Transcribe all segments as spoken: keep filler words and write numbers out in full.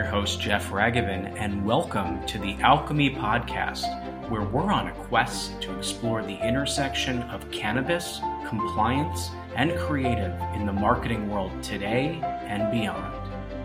your host, Jeff Ragavin, and welcome to the Alchemy Podcast, where we're on a quest to explore the intersection of cannabis, compliance, and creative in the marketing world today and beyond.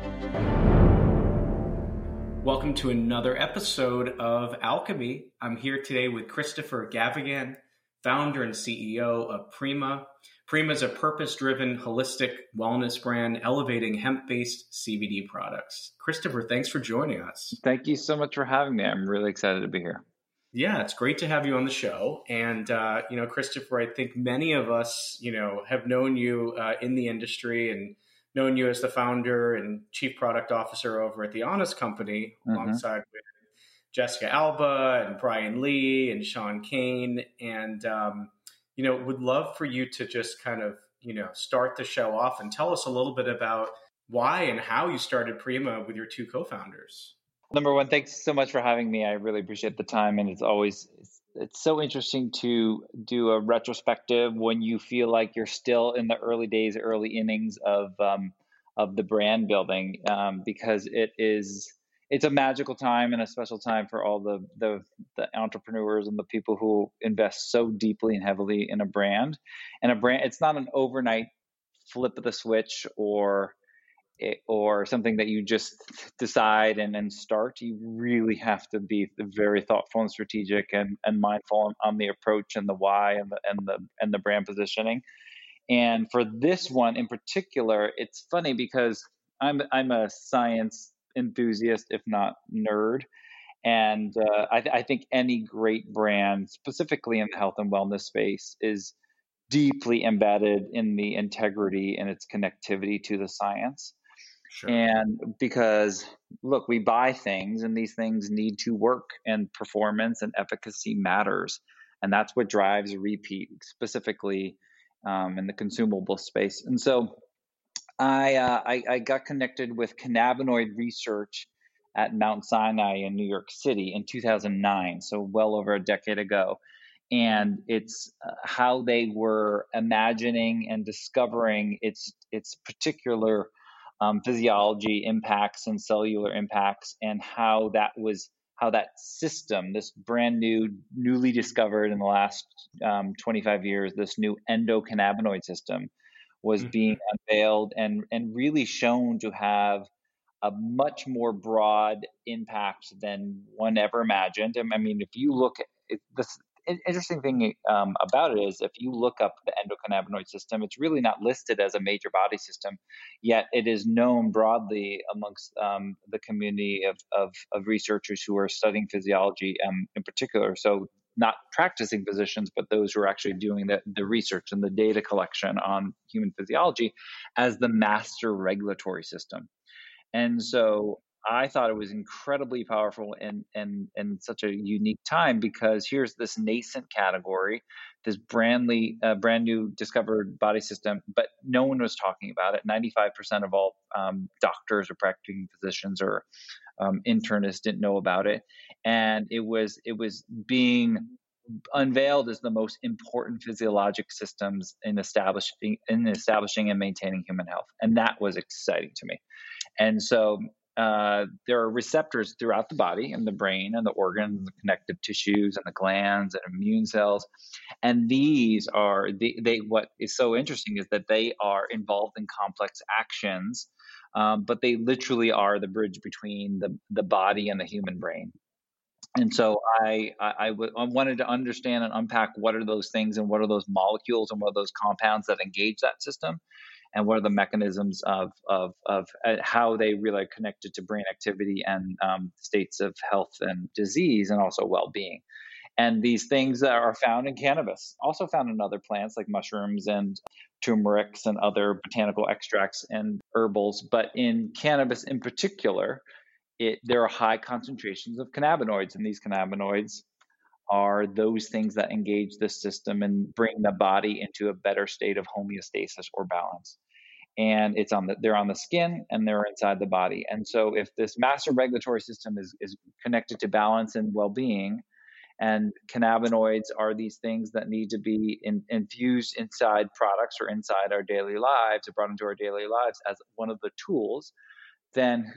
Welcome to another episode of Alchemy. I'm here today with Christopher Gavigan, founder and C E O of Prima. Prima is a purpose-driven, holistic wellness brand elevating hemp-based C B D products. Christopher, thanks for joining us. Thank you so much for having me. I'm really excited to be here. Yeah, it's great to have you on the show. And, uh, you know, Christopher, I think many of us, you know, have known you uh, in the industry and known you as the founder and chief product officer over at The Honest Company, mm-hmm. alongside with Jessica Alba and Brian Lee and Sean Kane. And, um, you know, would love for you to just kind of, you know, start the show off and tell us a little bit about why and how you started Prima with your two co-founders. Number one, thanks so much for having me. I really appreciate the time. And it's always, it's, it's so interesting to do a retrospective when you feel like you're still in the early days, early innings of, um, of the brand building, um, because it is, it's a magical time and a special time for all the, the the entrepreneurs and the people who invest so deeply and heavily in a brand. And a brand, it's not an overnight flip of the switch or or something that you just decide and then start. You really have to be very thoughtful and strategic and, and mindful on, on the approach and the why and the and the and the brand positioning. And for this one in particular, it's funny because I'm I'm a science enthusiast, if not nerd. And uh, I, th- I think any great brand, specifically in the health and wellness space, is deeply embedded in the integrity and its connectivity to the science. Sure. And because, look, we buy things and these things need to work, and performance and efficacy matters. And that's what drives repeat, specifically um, in the consumable space. And so I, uh, I I got connected with cannabinoid research at Mount Sinai in New York City in two thousand nine, so well over a decade ago. And it's uh, how they were imagining and discovering its its particular um, physiology impacts and cellular impacts, and how that was how that system, this brand new, newly discovered in the last um, twenty-five years, this new endocannabinoid system was being unveiled and, and really shown to have a much more broad impact than one ever imagined. I mean, if you look at this, interesting thing um, about it is if you look up the endocannabinoid system, it's really not listed as a major body system, yet it is known broadly amongst um, the community of, of, of researchers who are studying physiology um, in particular. So not practicing physicians, but those who are actually doing the, the research and the data collection on human physiology as the master regulatory system. And so I thought it was incredibly powerful and and and such a unique time, because here's this nascent category, this brandly uh, brand new discovered body system, but no one was talking about it. ninety-five percent of all um, doctors or practicing physicians or um, internists didn't know about it, and it was it was being unveiled as the most important physiologic systems in establishing in establishing and maintaining human health, and that was exciting to me. And so uh, there are receptors throughout the body and the brain and the organs and the connective tissues and the glands and immune cells. And these are the, they, what is so interesting is that they are involved in complex actions, um, but they literally are the bridge between the, the body and the human brain. And so I, I, I, w- I wanted to understand and unpack what are those things and what are those molecules and what are those compounds that engage that system, and what are the mechanisms of of of uh, how they really are connected to brain activity and um, states of health and disease, and also well-being. And these things are found in cannabis, also found in other plants like mushrooms and turmerics and other botanical extracts and herbals. But in cannabis in particular, it there are high concentrations of cannabinoids, and these cannabinoids are those things that engage the system and bring the body into a better state of homeostasis or balance. And it's on the, they're on the skin and they're inside the body. And so if this master regulatory system is, is connected to balance and well-being, and cannabinoids are these things that need to be in, infused inside products or inside our daily lives, or brought into our daily lives as one of the tools, then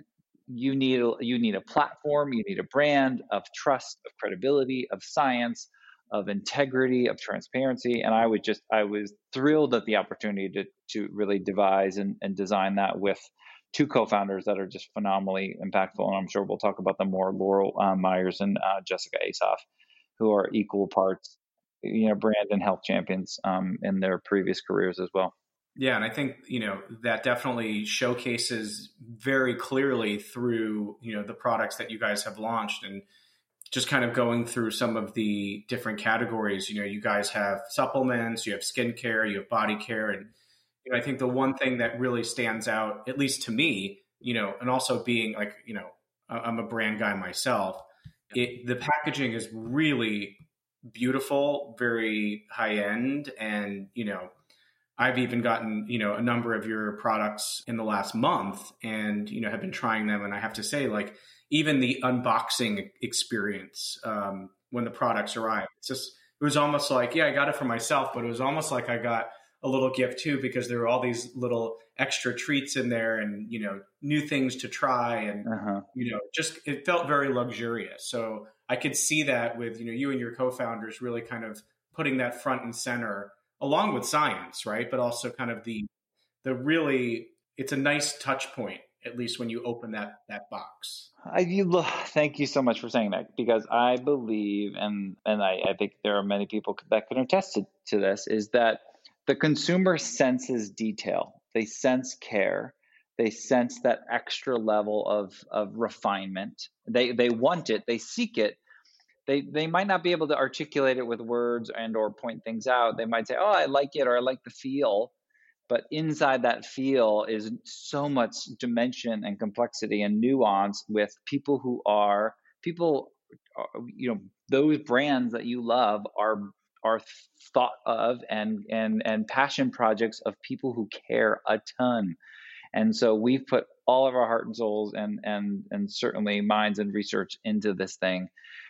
you need a, you need a platform, you need a brand of trust, of credibility, of science, of integrity, of transparency. And I was just I was thrilled at the opportunity to to really devise and, and design that with two co-founders that are just phenomenally impactful. And I'm sure we'll talk about them more, Laurel um, Myers and uh, Jessica Asoff, who are equal parts, you know, brand and health champions um, in their previous careers as well. Yeah, and I think, you know, that definitely showcases very clearly through, you know, the products that you guys have launched, and just kind of going through some of the different categories. You know, you guys have supplements, you have skincare, you have body care. And, you know, I think the one thing that really stands out, at least to me, you know, and also being like, you know, I'm a brand guy myself, it, the packaging is really beautiful, very high end. And, you know, I've even gotten, you know, a number of your products in the last month and, you know, have been trying them. And I have to say, like, even the unboxing experience um, when the products arrived, it's just, it was almost like, yeah, I got it for myself, but it was almost like I got a little gift too, because there were all these little extra treats in there and, you know, new things to try. And, uh-huh. you know, just, it felt very luxurious. So I could see that with, you know, you and your co-founders really kind of putting that front and center along with science, right? But also kind of the, the really, it's a nice touch point, at least when you open that, that box. I, you, thank you so much for saying that, because I believe, and, and I, I think there are many people that can attest to, to this, is that the consumer senses detail. They sense care. They sense that extra level of, of refinement. They, they want it. They seek it. They, they might not be able to articulate it with words and or point things out. They might say, oh, I like it, or I like the feel. But inside that feel is so much dimension and complexity and nuance with people who are, people, you know, those brands that you love are are thought of and and and passion projects of people who care a ton. And so we've put all of our heart and souls and and and certainly minds and research into this thing,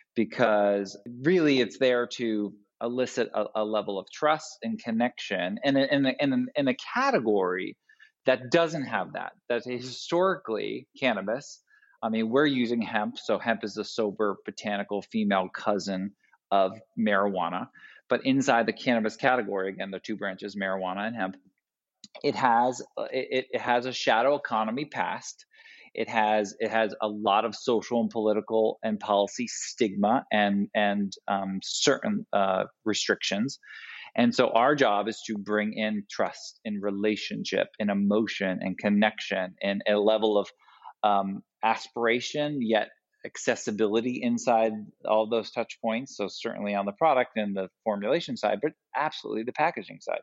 because really it's there to elicit a, a level of trust and connection in a, in, a, in, a, in a category that doesn't have that. That historically, cannabis, I mean, we're using hemp. So hemp is the sober botanical female cousin of marijuana. But inside the cannabis category, again, the two branches, marijuana and hemp, it has it, it has a shadow economy past. It has it has a lot of social and political and policy stigma and and um, certain uh, restrictions. And so our job is to bring in trust and relationship and emotion and connection and a level of um, aspiration, yet accessibility inside all those touch points. So certainly on the product and the formulation side, but absolutely the packaging side.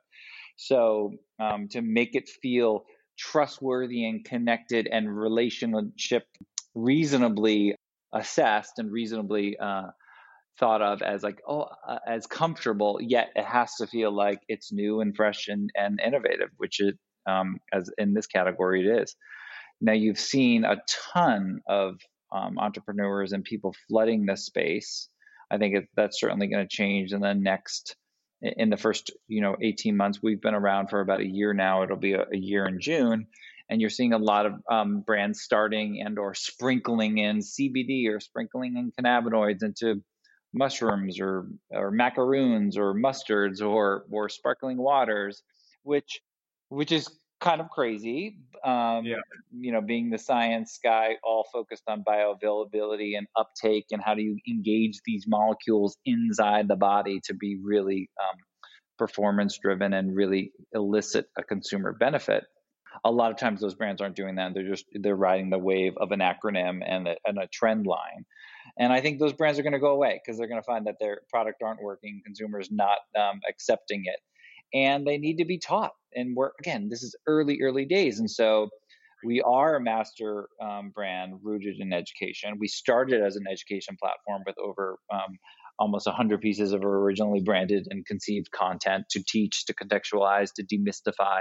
So um, to make it feel trustworthy and connected and relationship reasonably assessed and reasonably uh, thought of as like, oh, uh, as comfortable, yet it has to feel like it's new and fresh and, and innovative, which it, um, as in this category it is. Now you've seen a ton of um, entrepreneurs and people flooding this space. I think it, that's certainly going to change in the next in the first, you know, eighteen months. We've been around for about a year now. It'll be a, a year in June. And you're seeing a lot of um, brands starting and or sprinkling in C B D or sprinkling in cannabinoids into mushrooms or, or macaroons or mustards or, or sparkling waters, which, which is kind of crazy. Um, yeah. You know, being the science guy, all focused on bioavailability and uptake and how do you engage these molecules inside the body to be really um, performance driven and really elicit a consumer benefit. A lot of times those brands aren't doing that. They're just, they're riding the wave of an acronym and a, and a trend line. And I think those brands are going to go away because they're going to find that their product aren't working, consumers not um, accepting it. And they need to be taught. And we're, again, this is early, early days. And so we are a master um, brand rooted in education. We started as an education platform with over um, almost one hundred pieces of originally branded and conceived content to teach, to contextualize, to demystify.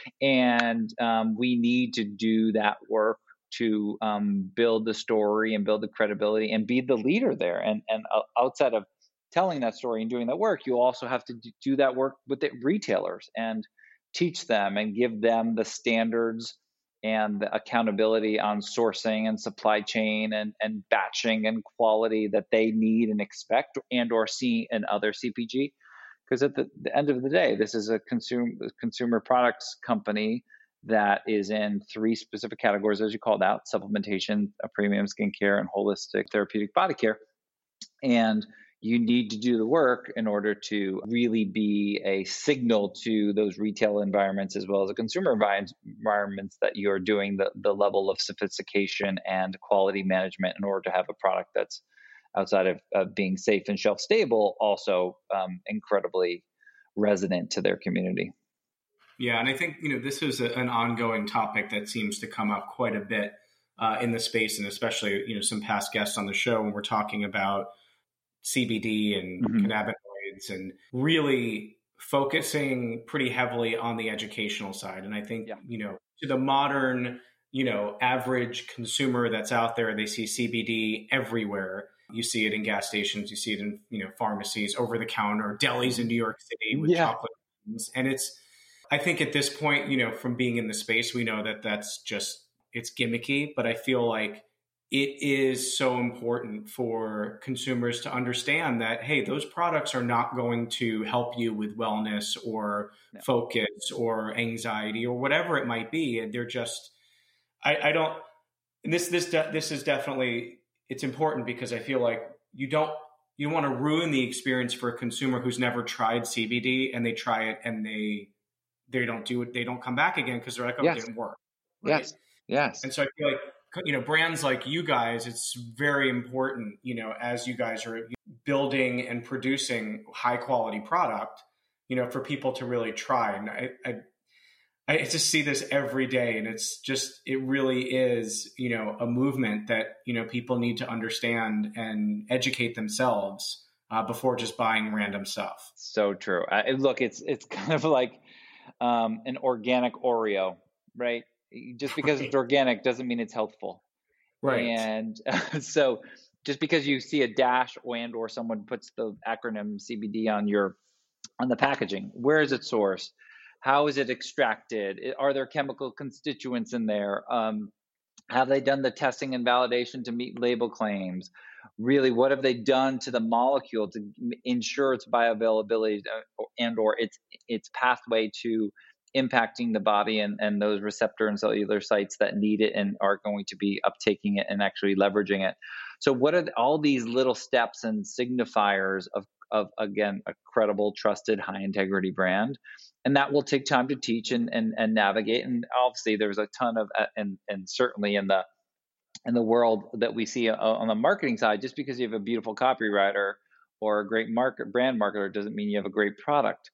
And um, we need to do that work to um, build the story and build the credibility and be the leader there. And, and outside of telling that story and doing that work, you also have to do that work with the retailers and teach them and give them the standards and the accountability on sourcing and supply chain and, and batching and quality that they need and expect and or see in other C P G. Because at the, the end of the day, this is a consumer consumer products company that is in three specific categories, as you called out: supplementation, a premium skincare, and holistic therapeutic body care. And you need to do the work in order to really be a signal to those retail environments as well as the consumer environments that you're doing the, the level of sophistication and quality management in order to have a product that's outside of, of being safe and shelf stable, also um, incredibly resonant to their community. Yeah, and I think, you know, this is a, an ongoing topic that seems to come up quite a bit uh, in the space, and especially, you know, some past guests on the show when we're talking about C B D and mm-hmm. cannabinoids, and really focusing pretty heavily on the educational side. And I think, yeah. you know, to the modern, you know, average consumer that's out there, they see C B D everywhere. You see it in gas stations, you see it in, you know, pharmacies, over the counter, delis in New York City with yeah. chocolate. And it's, I think at this point, you know, from being in the space, we know that that's just, it's gimmicky, but I feel like it is so important for consumers to understand that, hey, those products are not going to help you with wellness or no. focus or anxiety or whatever it might be. And they're just, I, I don't, this, this, this is definitely, it's important because I feel like you don't, you don't want to ruin the experience for a consumer who's never tried C B D and they try it and they, they don't do it. They don't come back again because they're like, oh, yes. it didn't work. Right? Yes. Yes. And so I feel like, you know, brands like you guys, it's very important, you know, as you guys are building and producing high quality product, you know, for people to really try. And I, I, I just see this every day, and it's just, it really is, you know, a movement that, you know, people need to understand and educate themselves uh, before just buying random stuff. So true. I, look, it's, it's kind of like um, an organic Oreo, right? Just because right. it's organic doesn't mean it's healthful. Right. And uh, so just because you see a dash and or someone puts the acronym C B D on your on the packaging, where is it sourced? How is it extracted? Are there chemical constituents in there? Um, have they done the testing and validation to meet label claims? Really, what have they done to the molecule to ensure its bioavailability and or its its pathway to impacting the body and, and those receptor and cellular sites that need it and are going to be uptaking it and actually leveraging it. So what are the, all these little steps and signifiers of, of, again, a credible, trusted, high integrity brand? And that will take time to teach and, and, and navigate. And obviously there's a ton of, uh, and, and certainly in the, in the world that we see uh, on the marketing side, just because you have a beautiful copywriter or a great market brand marketer doesn't mean you have a great product.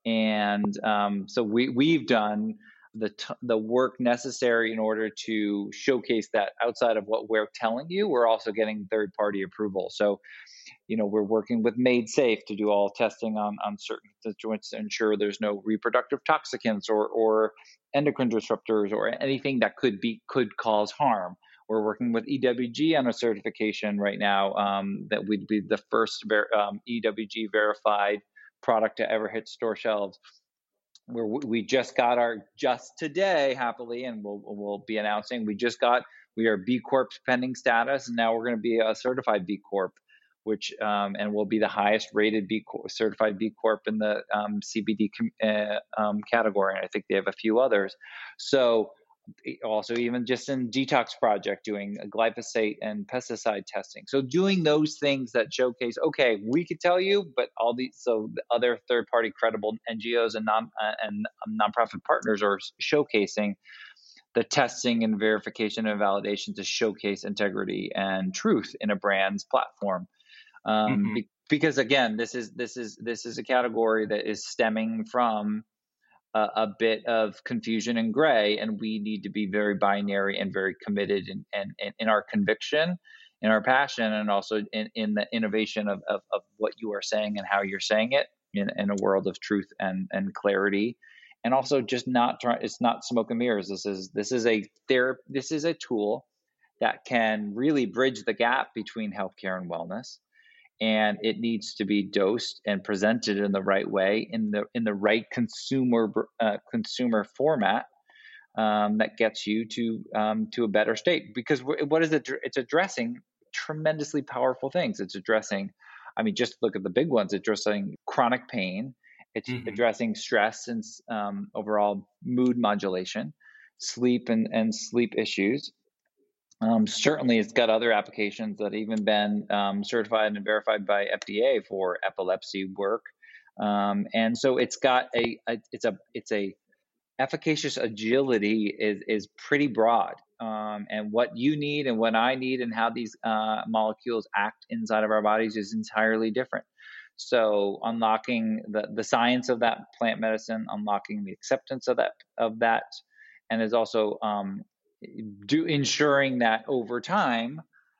And um, so we, we've done the t- the work necessary in order to showcase that outside of what we're telling you, we're also getting third-party approval. So, you know, we're working with Made Safe to do all testing on, on certain constituents to ensure there's no reproductive toxicants or, or endocrine disruptors or anything that could be could cause harm. We're working with E W G on a certification right now um, that would be the first ver- um, E W G verified product to ever hit store shelves. Where we just got our just today, happily, and we'll we'll be announcing we just got we are B Corp pending status, and now we're going to be a certified B Corp, which um, and will be the highest rated B Corp, certified B Corp in the um, C B D com, uh, um, category. And I think they have a few others. So. Also, even just in Detox Project, doing glyphosate and pesticide testing. So doing those things that showcase, okay, we could tell you, but all these, so the other third-party credible N G Os and non uh, and nonprofit partners are showcasing the testing and verification and validation to showcase integrity and truth in a brand's platform. Um, mm-hmm. be, because again, this is this is this is a category that is stemming from a bit of confusion and gray, and we need to be very binary and very committed in, in, in our conviction, in our passion, and also in, in the innovation of, of, of what you are saying and how you're saying it in, in a world of truth and, and clarity. And also just not try, it's not smoke and mirrors. This is, this is a therapy, this is a tool that can really bridge the gap between healthcare and wellness. And it needs to be dosed and presented in the right way, in the in the right consumer uh, consumer format, um, that gets you to um, to a better state. Because what is it? It's addressing tremendously powerful things. It's addressing, I mean, just look at the big ones. It's addressing chronic pain. It's Mm-hmm. addressing stress and um, overall mood modulation, sleep and, and sleep issues. Um, certainly, it's got other applications that have even been um, certified and verified by F D A for epilepsy work. Um, and so it's got a, a it's a it's a efficacious agility is is pretty broad. Um, and what you need and what I need and how these uh, molecules act inside of our bodies is entirely different. So unlocking the, the science of that plant medicine, unlocking the acceptance of that of that, and is also um, do ensuring that over time,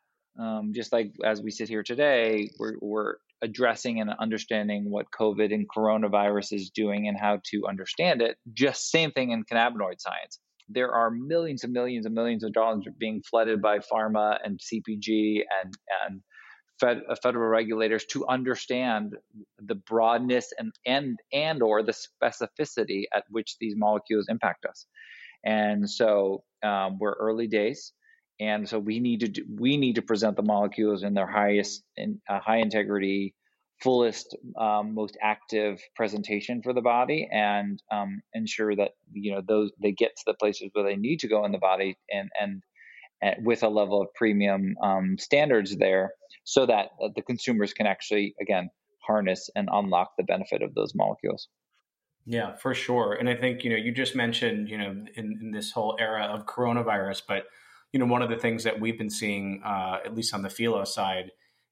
um, just like as we sit here today, we're, we're addressing and understanding what COVID and coronavirus is doing and how to understand it. Just same thing in cannabinoid science. There are millions and millions and millions of dollars being flooded by pharma and C P G and and fed, uh, federal regulators to understand the broadness and and and or the specificity at which these molecules impact us. And so um, we're early days. And so we need to do, we need to present the molecules in their highest, in, uh, high integrity, fullest, um, most active presentation for the body, and um, ensure that you know those they get to the places where they need to go in the body, and and, and with a level of premium um, standards there, so that uh, the consumers can actually again harness and unlock the benefit of those molecules. Yeah, for sure. And I think, you know, you just mentioned, you know, in, in this whole era of coronavirus, but, you know, one of the things that we've been seeing, uh, at least on the Phelo side,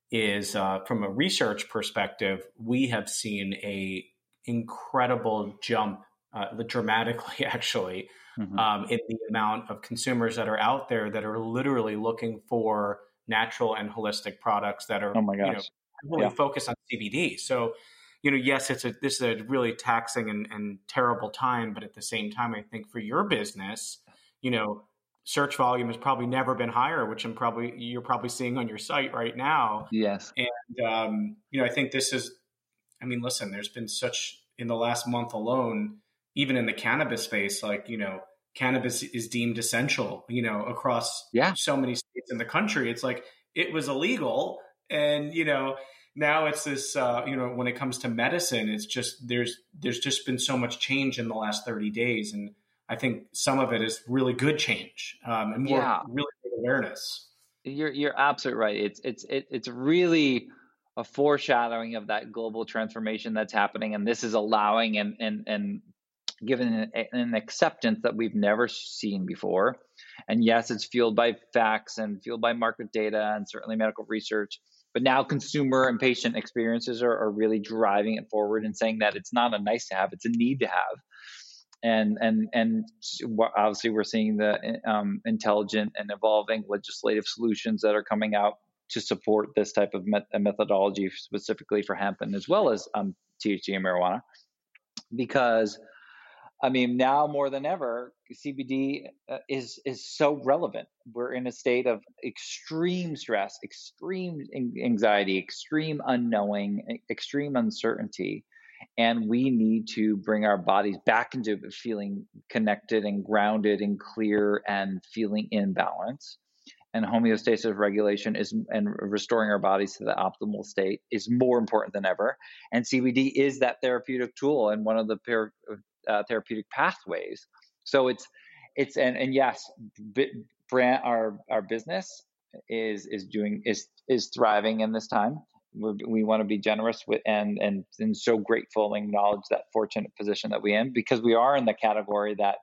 is uh, from a research perspective, we have seen a incredible jump, uh, dramatically actually, Mm-hmm. um, in the amount of consumers that are out there that are literally looking for natural and holistic products that are, Oh my you know, gosh. really Yeah. focused on C B D. So, you know, yes, it's a this is a really taxing and, and terrible time, but at the same time, I think for your business, you know, search volume has probably never been higher, which I'm probably you're probably seeing on your site right now. Yes. And um, you know, I think this is, I mean, listen, there's been such in the last month alone, even in the cannabis space, like, you know, cannabis is deemed essential, you know, across Yeah. so many states in the country. It's like it was illegal, and you know. Now it's this, uh, you know, when it comes to medicine, it's just there's there's just been so much change in the last thirty days, and I think some of it is really good change um, and more Yeah. really good awareness. You're you're absolutely right. It's it's it, it's really a foreshadowing of that global transformation that's happening, and this is allowing and and and given an, an acceptance that we've never seen before. And yes, it's fueled by facts and fueled by market data and certainly medical research. But now consumer and patient experiences are, are really driving it forward and saying that it's not a nice to have, it's a need to have. And and and obviously we're seeing the um, intelligent and evolving legislative solutions that are coming out to support this type of met- methodology specifically for hemp and as well as um, T H C and marijuana. Because I mean, now more than ever, C B D uh, is is so relevant. We're in a state of extreme stress, extreme anxiety, extreme unknowing, extreme uncertainty, and we need to bring our bodies back into feeling connected and grounded and clear and feeling in balance. And homeostasis regulation is and restoring our bodies to the optimal state is more important than ever. And C B D is that therapeutic tool and one of the par- uh, therapeutic pathways. So it's it's and and yes, brand our our business is is doing is is thriving in this time. We're, we want to be generous with and and and so grateful and acknowledge that fortunate position that we're in, because we are in the category that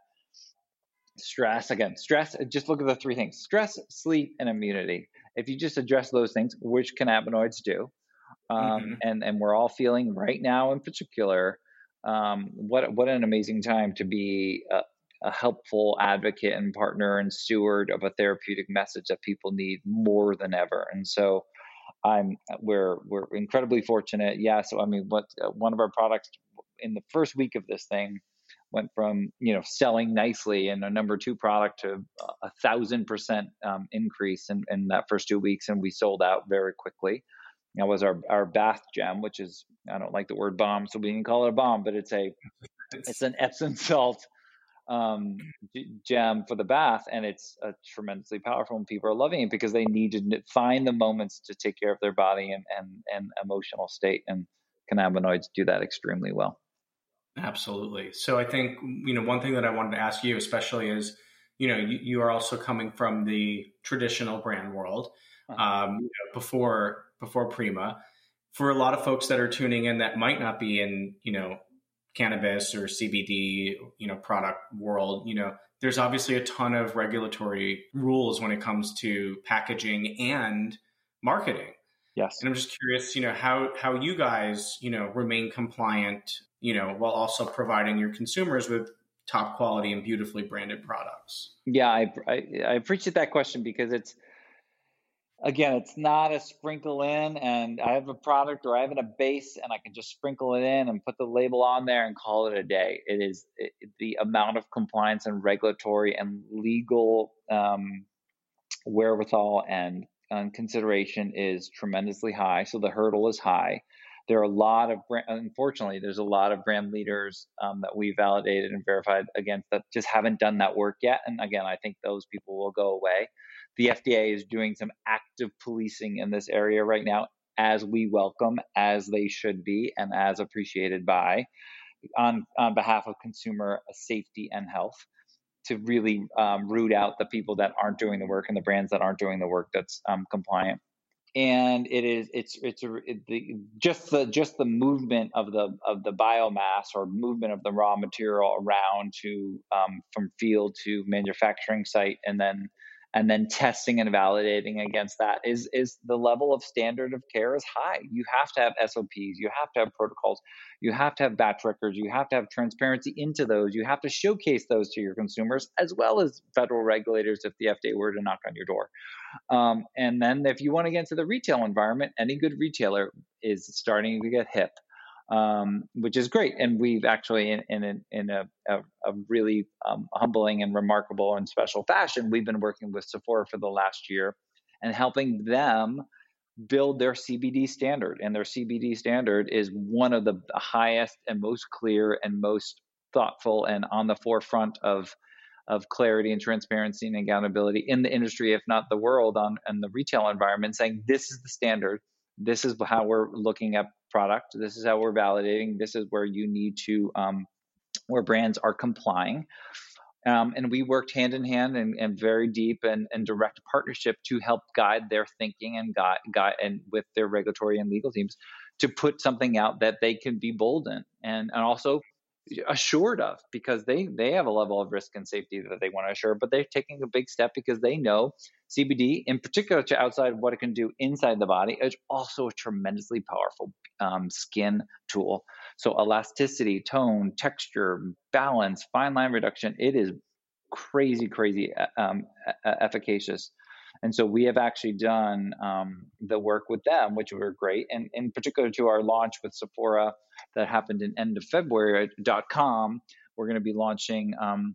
stress again stress just look at the three things: stress, sleep, and immunity. If you just address those things, which cannabinoids do, um, Mm-hmm. and and we're all feeling right now in particular, um, what what an amazing time to be a, a helpful advocate and partner and steward of a therapeutic message that people need more than ever. And so I'm we're we're incredibly fortunate. Yeah, so I mean, what uh, one of our products in the first week of this thing went from you know selling nicely and a number two product to a thousand percent um, increase in, in that first two weeks, and we sold out very quickly. That was our our bath gem, which is, I don't like the word bomb, so we didn't call it a bomb, but it's a it's, it's an Epsom salt um, gem for the bath, and it's a tremendously powerful, and people are loving it because they need to find the moments to take care of their body and and, and emotional state, and cannabinoids do that extremely well. Absolutely. So I think, you know, one thing that I wanted to ask you especially is, you know, you, you are also coming from the traditional brand world, um, you know, before before Prima. For a lot of folks that are tuning in that might not be in, you know, cannabis or C B D, you know, product world, you know, there's obviously a ton of regulatory rules when it comes to packaging and marketing. Yes. And I'm just curious, you know, how how you guys, you know, remain compliant, you know, while also providing your consumers with top quality and beautifully branded products. Yeah, I, I, I appreciate that question because it's, again, it's not a sprinkle in and I have a product or I have a base and I can just sprinkle it in and put the label on there and call it a day. It is it, the amount of compliance and regulatory and legal um, wherewithal and, and consideration is tremendously high. So the hurdle is high. There are a lot of, unfortunately, there's a lot of brand leaders um, that we validated and verified against that just haven't done that work yet. And again, I think those people will go away. The F D A is doing some active policing in this area right now, as we welcome, as they should be, and as appreciated by, on, on behalf of consumer safety and health, to really um, root out the people that aren't doing the work and the brands that aren't doing the work that's um, compliant. And it is it's it's a, it, the, just the just the movement of the of the biomass or movement of the raw material around to um, from field to manufacturing site, and then and then testing and validating against that is is the level of standard of care is high. You have to have S O Ps, you have to have protocols, you have to have batch records, you have to have transparency into those, you have to showcase those to your consumers as well as federal regulators if the F D A were to knock on your door. Um, and then if you want to get into the retail environment, any good retailer is starting to get hip, um, which is great. And we've actually, in in, in a, a, a really um, humbling and remarkable and special fashion, we've been working with Sephora for the last year and helping them build their C B D standard. And their C B D standard is one of the highest and most clear and most thoughtful and on the forefront of of clarity and transparency and accountability in the industry, if not the world, on and the retail environment, saying this is the standard, this is how we're looking at product, this is how we're validating, this is where you need to, um, where brands are complying. Um, and we worked hand in hand and, and very deep and, and direct partnership to help guide their thinking and guide, guide and with their regulatory and legal teams to put something out that they can be bold in and, and also assured of, because they they have a level of risk and safety that they want to assure, but they're taking a big step because they know C B D, in particular, to outside what it can do inside the body, is also a tremendously powerful um, skin tool. So elasticity, tone, texture, balance, fine line reduction, it is crazy, crazy um, efficacious. And so we have actually done um, the work with them, which were great. And in particular to our launch with Sephora that happened in end of February at .com, we're going to be launching um,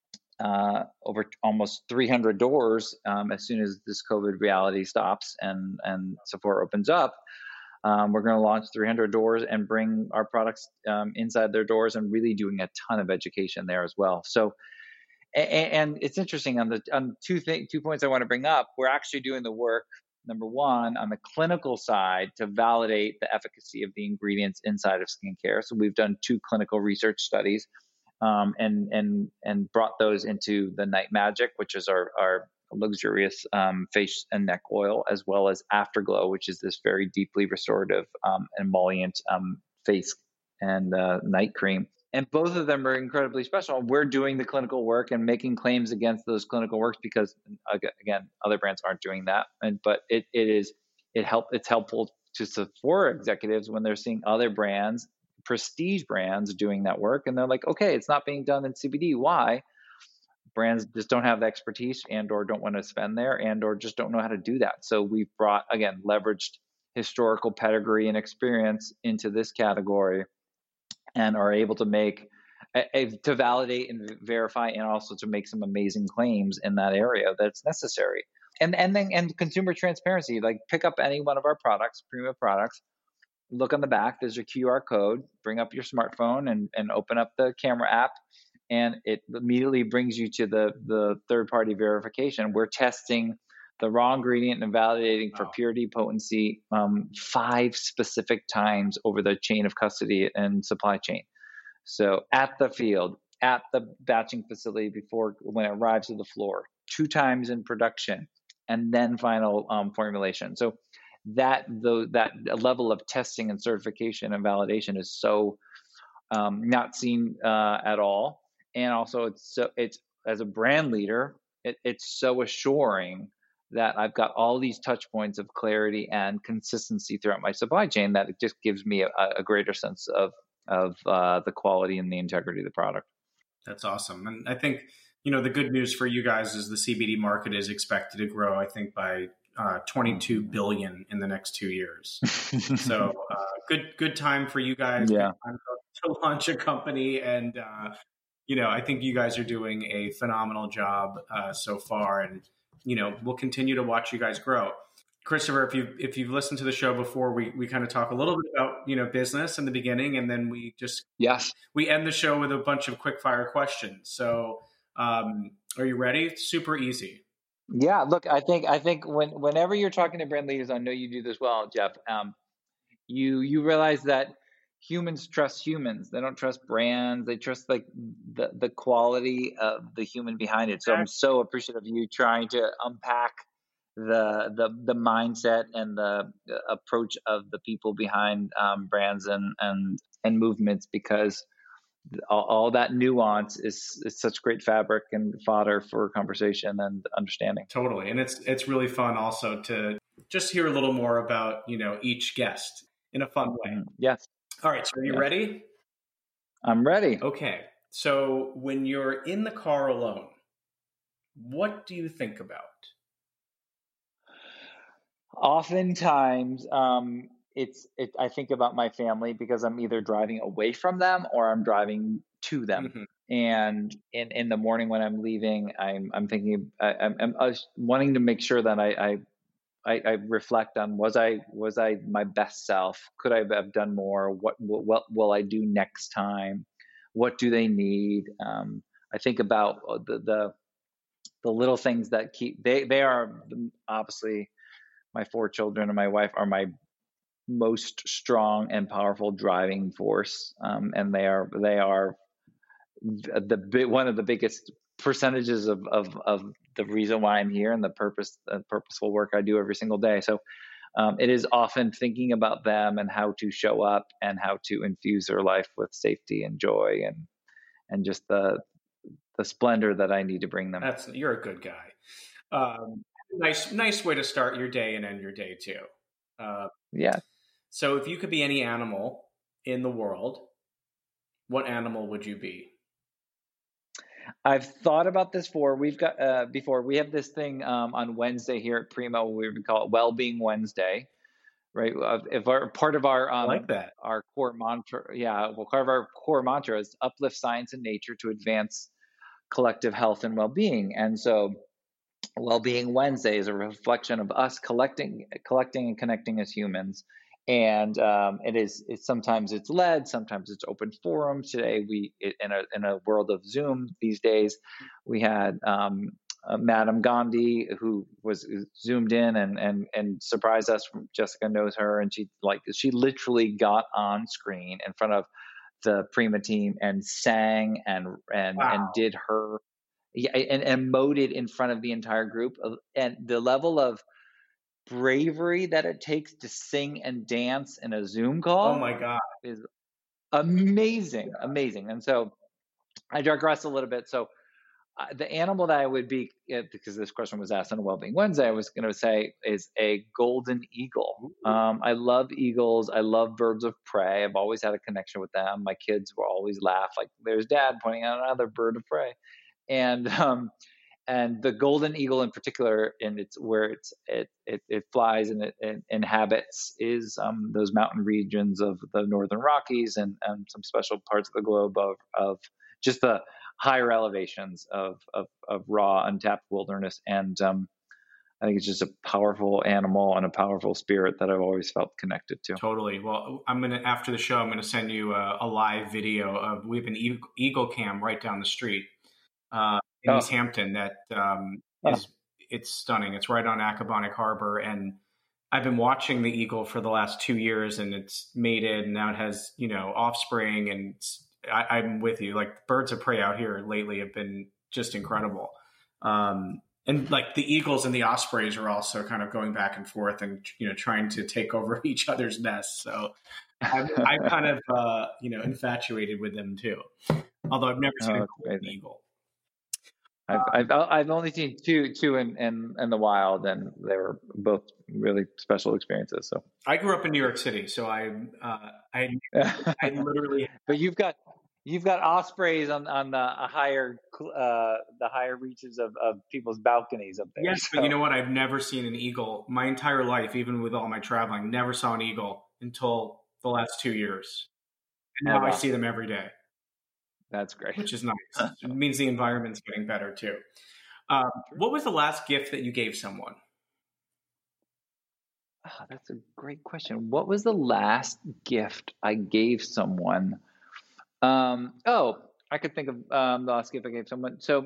uh, over almost three hundred doors um, as soon as this COVID reality stops and, and Sephora opens up. Um, we're going to launch three hundred doors and bring our products um, inside their doors and really doing a ton of education there as well. So And it's interesting on the on two th- two points I want to bring up. We're actually doing the work, number one, on the clinical side to validate the efficacy of the ingredients inside of skincare. So we've done two clinical research studies um, and and and brought those into the Night Magic, which is our our luxurious um, face and neck oil, as well as Afterglow, which is this very deeply restorative um, emollient um, face and uh, night cream. And both of them are incredibly special. We're doing the clinical work and making claims against those clinical works because, again, other brands aren't doing that. And but it it is it help it's helpful to Sephora executives when they're seeing other brands, prestige brands, doing that work, and they're like, okay, it's not being done in C B D. Why? Brands just don't have the expertise and or don't want to spend there and or just don't know how to do that. So we've brought, again, leveraged historical pedigree and experience into this category and are able to make, to validate and verify and also to make some amazing claims in that area that's necessary. And and then and consumer transparency, like pick up any one of our products, Prima products, look on the back, there's a Q R code, bring up your smartphone and, and open up the camera app and it immediately brings you to the the third party verification. We're testing the raw ingredient and validating for Wow. purity, potency, um, five specific times over the chain of custody and supply chain. So at the field, at the batching facility before when it arrives to the floor, two times in production, and then final um, formulation. So that the, that level of testing and certification and validation is so um, not seen uh, at all. And also, it's so it's as a brand leader, it, it's so assuring that I've got all these touch points of clarity and consistency throughout my supply chain that it just gives me a, a greater sense of of uh, the quality and the integrity of the product. That's awesome. And I think, you know, the good news for you guys is the C B D market is expected to grow, I think, by uh, twenty-two billion in the next two years. So uh, good, good time for you guys. Yeah. Good time to launch a company. And, uh, you know, I think you guys are doing a phenomenal job uh, so far. And, you know, we'll continue to watch you guys grow. Christopher, if you if you've listened to the show before, we we kind of talk a little bit about, you know, business in the beginning, and then we just yes we end the show with a bunch of quick fire questions. So, um, are you ready? Super easy. Yeah. Look, I think I think when whenever you're talking to brand leaders, I know you do this well, Jeff. Um, you you realize that humans trust humans. They don't trust brands. They trust like the the quality of the human behind it. So I'm so appreciative of you trying to unpack the the the mindset and the approach of the people behind um, brands and and and movements, because all, all that nuance is is such great fabric and fodder for conversation and understanding. Totally, and it's it's really fun also to just hear a little more about, you know, each guest in a fun way. Mm, yes. All right, so are you yes. ready? I'm ready. Okay, so when you're in the car alone, what do you think about? Oftentimes, um, it's it, I think about my family because I'm either driving away from them or I'm driving to them. Mm-hmm. And in, in the morning when I'm leaving, I'm I'm thinking I, I'm, I'm I was wanting to make sure that I, I I I reflect on was I was I my best self? Could I have done more? What what, what will I do next time? What do they need? Um, I think about the the the little things that keep they they are obviously my four children and my wife are my most strong and powerful driving force, um, and they are they are the one of the biggest percentages of, of of the reason why I'm here and the purpose the purposeful work I do every single day. So um, it is often thinking about them and how to show up and how to infuse their life with safety and joy and and just the the splendor that I need to bring them. That's you're a good guy. Um, nice nice way to start your day and end your day too. Uh, yeah. So if you could be any animal in the world, what animal would you be? I've thought about this for we've got uh, before we have this thing um, on Wednesday here at Primo. We would call it Wellbeing Wednesday, right? Uh, if our part of our um, I like that our core mantra, yeah, well, part of our core mantra is uplift science and nature to advance collective health and well-being. And so, Wellbeing Wednesday is a reflection of us collecting, collecting and connecting as humans. And um, it is it's, sometimes it's led, sometimes it's open forum. Today, we it, in a in a world of Zoom these days, we had um, uh, Madam Gandhi who was zoomed in and and and surprised us. Jessica knows her, and she like she literally got on screen in front of the Prima team and sang and and wow. and did her yeah, and, and emoted in front of the entire group. And the level of bravery that it takes to sing and dance in a Zoom call. Oh my God. Is amazing, yeah. amazing. And so I digress a little bit. So uh, the animal that I would be, uh, because this question was asked on Wellbeing Wednesday, I was going to say is a golden eagle. Um, I love eagles. I love birds of prey. I've always had a connection with them. My kids will always laugh like, there's dad pointing out another bird of prey. And um, and the golden eagle in particular, and it's where it's it it, it flies and it, it inhabits is um, those mountain regions of the Northern Rockies and, and some special parts of the globe of of just the higher elevations of of, of raw untapped wilderness. And um, I think it's just a powerful animal and a powerful spirit that I've always felt connected to. Totally. Well, I'm going to, after the show, I'm going to send you a, a live video of, we have an eagle, eagle cam right down the street uh, in Oh, East Hampton that um, oh, is, it's stunning. It's right on Accabonac Harbor. And I've been watching the eagle for the last two years and it's mated and now it has, you know, offspring. And it's, I, I'm with you. Like birds of prey out here lately have been just incredible. Um, And like the eagles and the ospreys are also kind of going back and forth and, you know, trying to take over each other's nests. So I'm, I'm kind of, uh, you know, infatuated with them too. Although I've never seen oh, a that's golden amazing. eagle. I've, I've I've only seen two two in, in, in the wild, and they were both really special experiences. So I grew up in New York City, so I uh, I I literally. But you've got you've got ospreys on on the a higher uh, the higher reaches of, of people's balconies up there. Yes, so. but you know what? I've never seen an eagle my entire life, even with all my traveling. Never saw an eagle until the last two years, and now Oh, wow. I see them every day. That's great. Which is nice. It means the environment's getting better too. Um, what was the last gift that you gave someone? Oh, that's a great question. What was the last gift I gave someone? Um, oh, I could think of um, the last gift I gave someone. So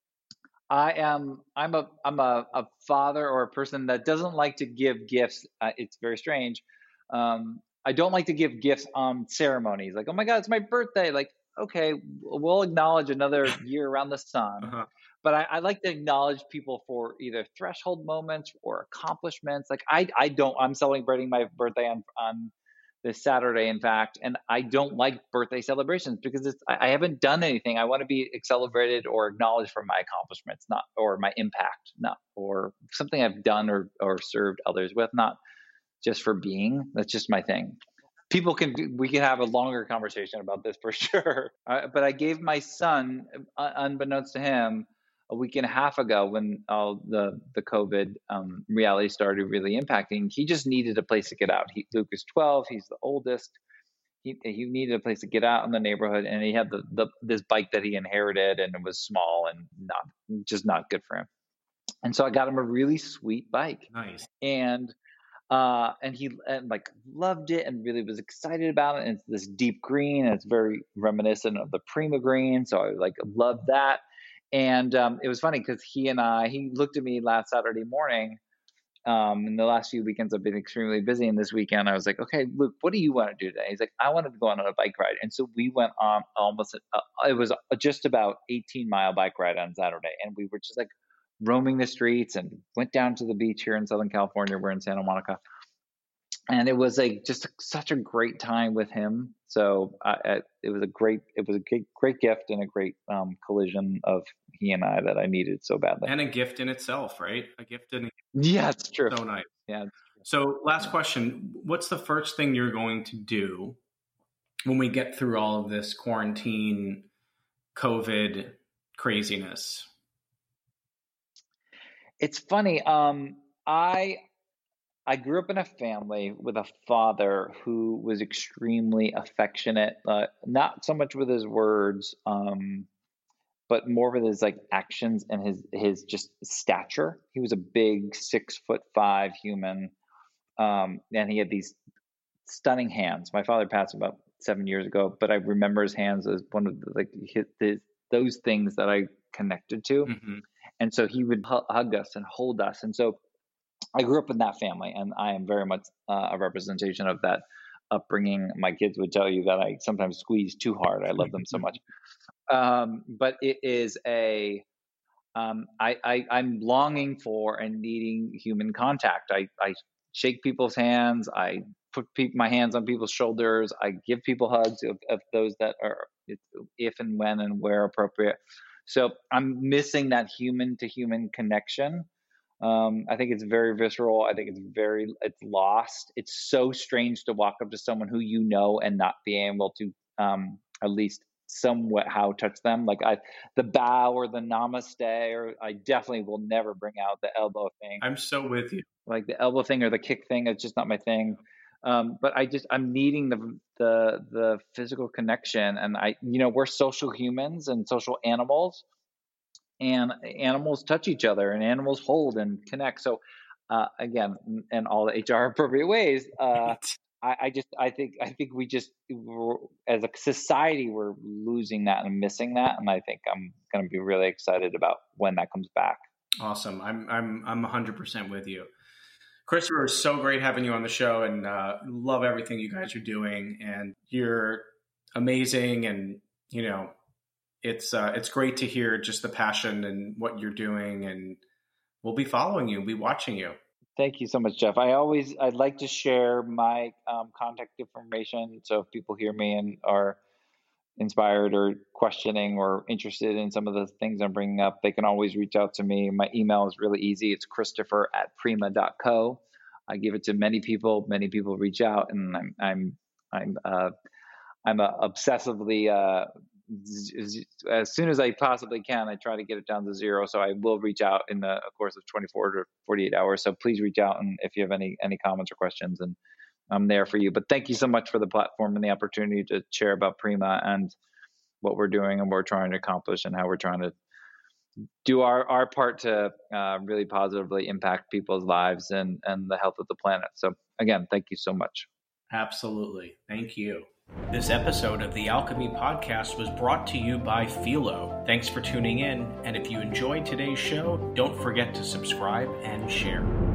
I am I'm a I'm a, a father or a person that doesn't like to give gifts. Uh, it's very strange. Um, I don't like to give gifts on ceremonies. Like, oh my God, it's my birthday. Like, okay, we'll acknowledge another year around the sun. Uh-huh. But I, I like to acknowledge people for either threshold moments or accomplishments. Like I, I don't. I'm celebrating my birthday on on this Saturday, in fact, and I don't like birthday celebrations because it's, I, I haven't done anything. I want to be celebrated or acknowledged for my accomplishments, not or my impact, not or something I've done or or served others with, not just for being. That's just my thing. People can we can have a longer conversation about this for sure. Uh, but I gave my son, uh, unbeknownst to him, a week and a half ago when all the the COVID um, reality started really impacting. He just needed a place to get out. He, Luke is twelve. He's the oldest. He he needed a place to get out in the neighborhood, and he had the, the this bike that he inherited, and it was small and not just not good for him. And so I got him a really sweet bike. Nice. And uh, and he and like loved it and really was excited about it. And it's this deep green, and it's very reminiscent of the Prima green. So I like loved that. And um, it was funny because he and I, he looked at me last Saturday morning. Um, in the last few weekends, I've been extremely busy. And this weekend, I was like, okay, Luke, what do you want to do today? He's like, I wanted to go on a bike ride. And so we went on almost, uh, it was just about eighteen mile bike ride on Saturday. And we were just like roaming the streets and went down to the beach here in Southern California. We're in Santa Monica. And it was like just such a great time with him. So uh, it was a great, it was a great, great gift and a great um, collision of he and I that I needed so badly. And a gift in itself, right? A gift in. Yeah, it's true. So nice. Yeah. So last question: what's the first thing you're going to do when we get through all of this quarantine, COVID craziness? It's funny. Um, I. I grew up in a family with a father who was extremely affectionate, uh, not so much with his words, um, but more with his like actions and his his just stature. He was a big six foot five human, um, and he had these stunning hands. My father passed about seven years ago, but I remember his hands as one of the, like his, his, those things that I connected to, mm-hmm. And so he would hug us and hold us, and so. I grew up in that family, and I am very much uh, a representation of that upbringing. My kids would tell you that I sometimes squeeze too hard. I love them so much. Um, but it is a, um, I, I, I'm longing for and needing human contact. I, I shake people's hands. I put pe- my hands on people's shoulders. I give people hugs of, of those that are, if and when and where appropriate. So I'm missing that human to human connection. Um, I think it's very visceral. I think it's very, it's lost. It's so strange to walk up to someone who you know and not be able to um, at least somewhat how touch them. Like I, the bow or the namaste, or I definitely will never bring out the elbow thing. I'm so with you. Like the elbow thing or the kick thing, it's just not my thing. Um, but I just, I'm needing the, the, the physical connection. And I, you know, we're social humans and social animals. and animals touch each other and animals hold and connect. So uh, again, in all the H R appropriate ways, uh, I, I just I think I think we just as a society we're losing that and missing that, and I think I'm going to be really excited about when that comes back. Awesome. I'm I'm I'm one hundred percent with you. Christopher, it's so great having you on the show, and uh, love everything you guys are doing. And you're amazing, and you know, it's uh, it's great to hear just the passion and what you're doing. And we'll be following you, we'll be watching you. Thank you so much, Jeff. I always I'd like to share my um, contact information, so if people hear me and are inspired or questioning or interested in some of the things I'm bringing up, they can always reach out to me. My email is really easy. It's Christopher at prima dot co. I give it to many people. Many people reach out, and I'm I'm I'm uh, I'm uh, obsessively uh, z- as soon as I possibly can, I try to get it down to zero. So I will reach out in the course of twenty-four to forty-eight hours. So please reach out, and if you have any any comments or questions, and I'm there for you. But thank you so much for the platform and the opportunity to share about Prima and what we're doing and what we're trying to accomplish and how we're trying to do our, our part to uh, really positively impact people's lives and, and the health of the planet. So again, thank you so much. Absolutely. Thank you. This episode of the Alchemy Podcast was brought to you by Philo. Thanks for tuning in. And if you enjoyed today's show, don't forget to subscribe and share.